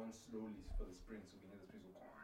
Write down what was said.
down slowly for the spring, so we hear the springs go.